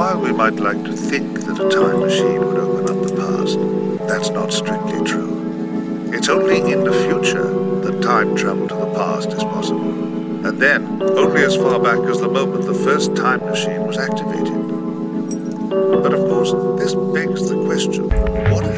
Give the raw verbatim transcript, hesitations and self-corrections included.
while we might like to think that a time machine would open up the past, that's not strictly true. It's only in the future that time travel to the past is possible. And then, only as far back as the moment the first time machine was activated. But of course, this begs the question, what